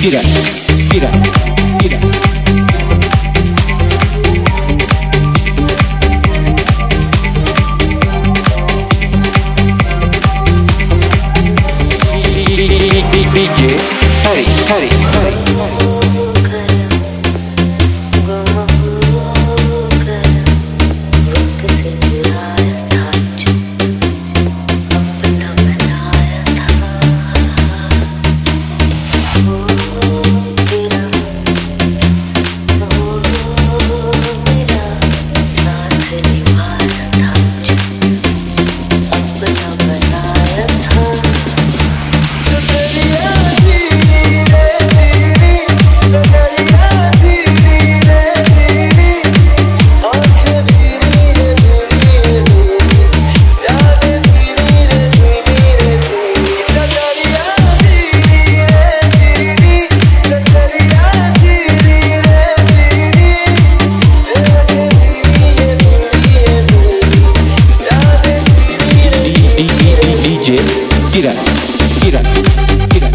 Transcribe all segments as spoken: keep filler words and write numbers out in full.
gira, gira, gira. D J Hari, Hari, Hari. Gira, gira, gira.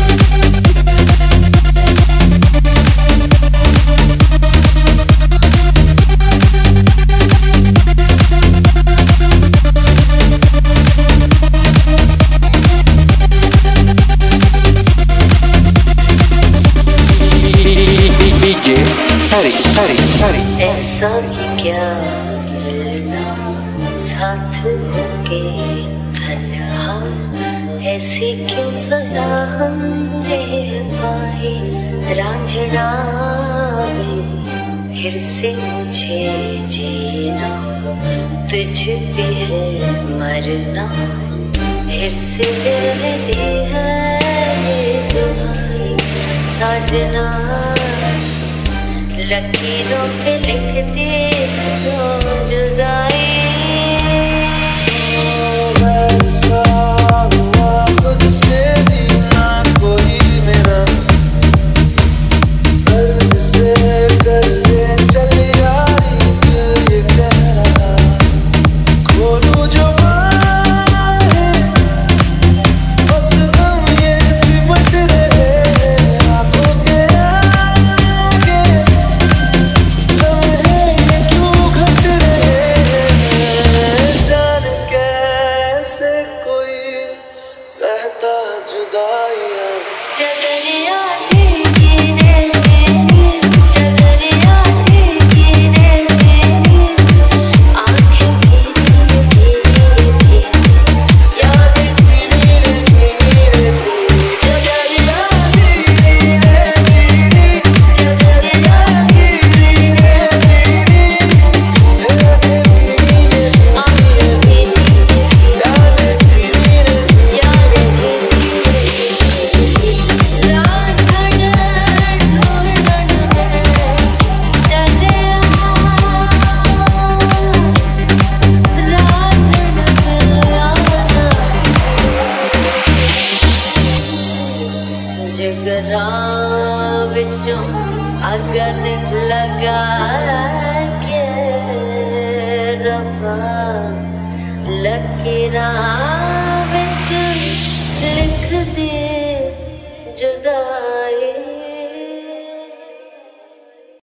D J Hari, Hari, Hari. ऐसा भी क्या मिलना साथ के तन्हा, ऐसी क्यों सजा हमने पाई रांझना में। फिर से मुझे जीना तुझ पे है मरना, फिर से दिल ने दी है ये दुहाई साजना। लकीरों पे लिख दे तो जुदाई। विचों अगन लगा के रब्बा, लकीरां विच लिख दे जुदाई।